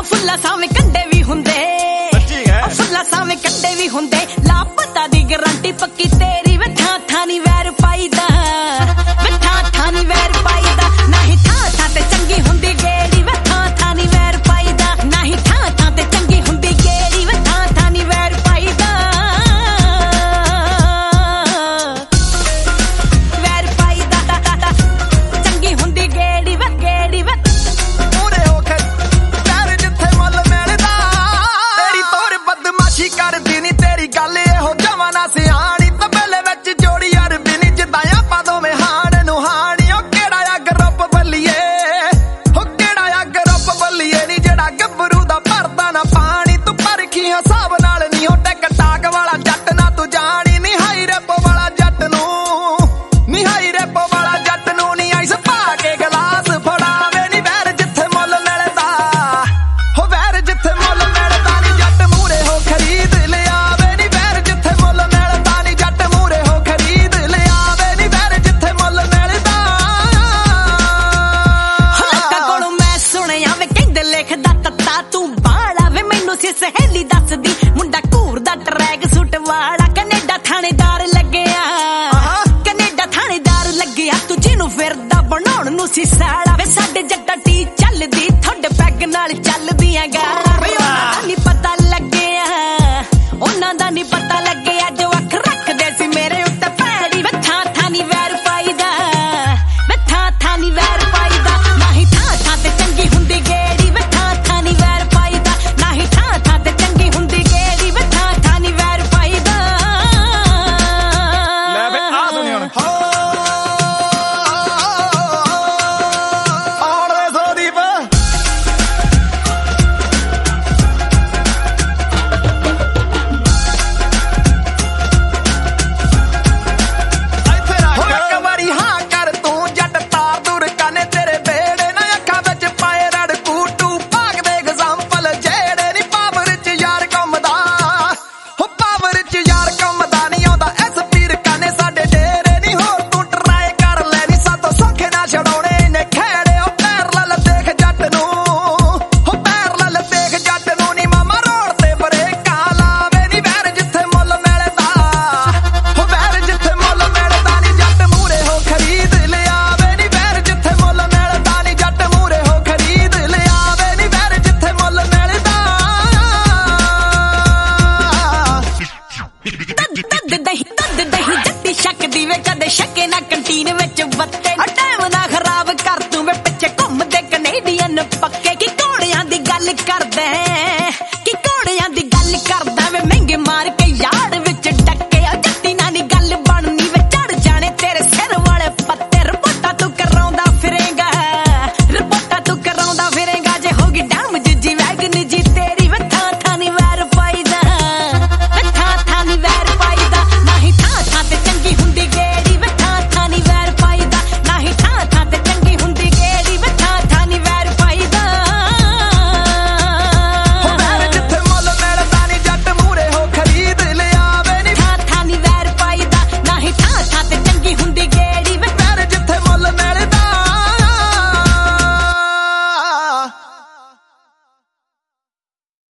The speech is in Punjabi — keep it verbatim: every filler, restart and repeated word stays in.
ਫੁੱਲਾ ਸਾਵੇਂ ਕੰਡੇ ਵੀ ਹੁੰਦੇ ਫੁੱਲਾ ਸਾਵੇਂ ਕੰਡੇ ਵੀ ਹੁੰਦੇ ਲਾਪਤਾ ਦੀ ਗਰੰਟੀ ਪੱਕੀ ਤੇਰੀ ਵੇ ਥਾਂ ਥਾਂ ਨੀ ਵੈਰ ਪਾਈਦਾ ਵੇ ਥਾਂ ਥਾਂ ਨੀ ਵੈਰ ਪਾਈਦਾ ਨਹੀਂ ਥਾਂ ਥਾਂ ਤੇ ਚੰਗੀ ਹੁੰਦੀ ਗੇੜੀ ਵੇ ਥਾਂ ਥਾਂ ਨੀ ਵੈਰ ਪਾਈਦਾ ਨਹੀਂ ਥਾਂ ਥਾਂ ਤੇ ਚੰਗੀ ਹੁੰਦੀ ਗੇੜੀ ਵੇ ਥਾਂ ਥਾਂ ਨੀ ਵੈਰ ਪਾਈਦਾ ਵੈਰ ਪਾਈਦਾ ਚੰਗੀ ਹੁੰਦੀ ਗੇੜੀ ਵੇ ਗੇੜੀ ਵੇ ਪੂਰੇ ਹੋ ਕੇ ਯਾਰ ਜਿੱਥੇ ਮੁੱਲ ਮਿਲਦਾ ਤੇਰੀ ਤੋਰ ਬਦਮਾਸ਼ੀ ਕਰਦੀ ਨੀ ਤੇਰੀ ਗੱਲ ਇਹੋ ਜਵਾਂ ਨਾ ਸਿਆਣੀ ਤਬੇਲੇ ਵਿੱਚ ਜੋੜੀ ਯਾਰ ਵੀ ਨੀ ਜਿੱਦਾਂ ਆਪਾਂ ਦੋਵੇਂ ਹਾਣ ਨੂੰ ਹਾਣੀ ਉਹ ਕਿਹੜਾ ਆ ਗਰੁੱਪ ਬੱਲੀਏ ਉਹ ਕਿਹੜਾ ਆ ਗਰੁੱਪ ਬੱਲੀਏ ਨੀ ਜਿਹੜਾ ਗੱਭਰੂ ਦਾ ਭਰਦਾ ਨਾ ਪਾਣੀ ਤੂੰ ਪਰਖੀ ਹਿਸਾਬ ਨਾਲ ਨੀ ਉਹ ਟਿਕ ਟਾਕ ਵਾਲਾ ਜੱਟ ਨਾ ਤੂੰ ਜਾਣੀ ਨੀ ਹਾਈ ਰੈਪੋ ਵਾਲਾ ਜੱਟ ਨੂੰ ਨੀ ਹਾਈ ਰੈਪੋ ਵਾਲਾ ਜੱਟ ਨੂੰ ਨੀ ਆਈਸ ਪਾ ਕੇ ਗਲਾਸ ਫੜਾਵੇ ਨੀ ਵੈਰ ਜਿੱਥੇ ਮੁੱਲ ਮਿਲਦਾ ਹੋ ਵੈਰ ਜਿੱਥੇ ਮੁੱਲ ਮਿਲਦਾ ਨੀ ਜੱਟ ਮੂਰੇ ਹੋ ਖਰੀਦ ਲਿਆਵੇ ਨੀ ਵੈਰ ਜਿੱਥੇ ਮੁੱਲ ਮਿਲਦਾ ਨੀ ਜੱਟ ਮੂਰੇ ਹੋ ਖਰੀਦ ਲਿਆਵੇ ਨੀ ਵੈਰ ਜਿੱਥੇ ਮੁੱਲ ਮਿਲਦਾ ਲੋਕਾਂ ਕੋਲੋਂ ਮੈਂ ਸੁਣਿਆ ਵੇ ਕਹਿੰਦੇ ਲਿਖਦਾ ਤੱਤਾ ਤੂੰ ਬਾਲਾ ਵੇ ਮੈਨੂੰ ਸੀ ਸਹੇਲੀ ਦੱਸਦੀ ਮੁੰਡਾ ਘੂਰ ਦਾ ਟਰੈਕ ਸੂਟ ਵਾਲਾ ਕੈਨੇਡਾ ਥਾਣੇਦਾਰ ਲੱਗਿਆ ਕੈਨੇਡਾ ਥਾਣੇਦਾਰ ਲੱਗਿਆ ਤੂੰ ਜਿਹਨੂੰ ਫਿਰਦਾ ਬਣਾਉਣ ਨੂੰ ਸੀ ਸਾਲਾ ਵੇ ਸਾਡੇ ਜੱਟਾਂ ਟੀ ਚੱਲਦੀ ਤੁਹਾਡੇ ਪੈਗ ਨਾਲ ਚੱਲਦੀਆਂ ਗਾਲਾਂ ਵੇ ਉਹਨਾਂ ਦਾ ਨੀ ਪਤਾ ਲੱਗਿਆ ਉਹਨਾਂ ਦਾ ਨੀ ਪਤਾ ਲੱਗਿਆ ਜੋ ਅੱਖ ਰੱਖਦੇ ਸੀ ਮੇਰੇ ਉੱਤੇ ਭੈੜੀ ਵੇ ਥਾਂ ਥਾਂ ਨੀ ਵੈਰ ਪਾਈਦਾ ਵੇ ਥਾਂ ਥਾਂ ਨੀ ਵੈਰ ਪਾਈਦਾ ਨਹੀਂ ਥਾਂ ਥਾਂ ਤੇ ਚੰਗੀ ਹੁੰਦੀ ਗੇੜੀ ਵੇ ਥਾਂ ਥਾਂ ਨੀ ਵੈਰ ਪਾਈਦਾ ਨਹੀਂ ਥਾਂ ਥਾਂ ਤੇ ਚੰਗੀ ਹੁੰਦੀ ਗੇੜੀ ਵੇ ਥਾਂ ਥਾਂ ਨੀ ਵੈਰ ਪਾਈਦਾ ਲੈ ਵੇ ਆ ਸੁਣੀ ਹੁਣ ਆਉਣ ਦੇ ਸੋਦੀਪ ਇੱਥੇ ਰੱਖ ਹੋ ਇੱਕ ਵਾਰੀ ਹਾਂ ਕਰ ਤੂੰ ਜੱਟ ਤਾਰ ਦੂਰ ਕਾਨੇ ਤੇਰੇ ਬੇੜੇ ਨਾ ਅੱਖਾਂ ਵਿੱਚ ਪਾਏ ਰੜ ਕੂਟੂ ਭਾਗ ਦੇ ਐਗਜ਼ਾਮਪਲ ਜਿਹੜੇ ਨੀ ਪਾਵਰ ਚ ਯਾਰ ਕੰਮਦਾ ਹੋ ਪਾਵਰ ਚ ਯਾਰ ਕੰਮਦਾ ਨਹੀਂ ਆਉਂਦਾ ਐਸ ਪੀਰ ਕਾਨੇ ਸਾਡੇ ਡੇਰੇ ਨੀ ਹੋਰ ਤੂੰ ਟਰਾਈ ਕਰ ਲੈ ਨੀ ਸਾਤੋਂ ਸੌਖੇ ਨਾ ਛਡਾਉਣੇ ਨੇ ਖੇੜੇ ਉਹ ਪੈਰ ਲੱਲ ਦੇਖ ਜੱਟ ਨੂੰ ਹੋ ਪੈਰ ਲੱਲ ਦੇਖ ਜੱਟ ਨੂੰ ਨੀ ਮਾਮਾ ਰੋਡ ਤੇ ਬਰੇਕਾਂ ਲਾਵੇ ਨੀ ਵੈਰ ਜਿੱਥੇ ਮੁੱਲ ਮਿਲਦਾ ਹੋ ਵੈਰ ਜਿੱਥੇ ਮੁੱਲ ਮਿਲਦਾ ਨੀ ਜੱਟ ਮੂਰੇ ਹੋ ਖਰੀਦ ਲਿਆਵੇ ਨੀ ਵੈਰ ਜਿੱਥੇ ਮੁੱਲ ਮਿਲਦਾ ਨੀ ਜੱਟ ਮੂਰੇ ਹੋ ਖਰੀਦ ਲਿਆਵੇ ਨੀ ਵੈਰ ਜਿੱਥੇ ਮੁੱਲ ਮਿਲਦਾ ਤਦ ਤਦ ਦਹੀਂ ਤਦ ਦਹੀਂ ਜੱਟੀ ਸ਼ੱਕਦੀ ਵੇ ਕਦੇ ਸ਼ੱਕੇ ਨਾ ਕੰਟੀਨ ਵਿੱਚ ਬੱਤੇ ਟਾਈਮ ਨਾ ਖਰਾਬ ਕਰ ਤੂੰ ਵੇ ਪਿੱਛੇ ਘੁੰਮਦੇ ਕੈਨੇਡੀਅਨ ਪੱਕੇ ਕੀ ਘੋੜਿਆਂ ਦੀ ਗੱਲ ਕਰਦੇ